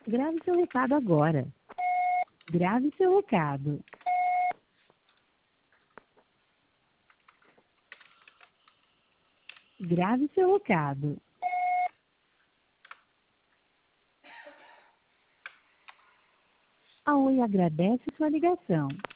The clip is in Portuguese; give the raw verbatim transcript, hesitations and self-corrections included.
Grave seu recado agora. Grave seu recado. Grave seu recado. A Oi agradece sua ligação.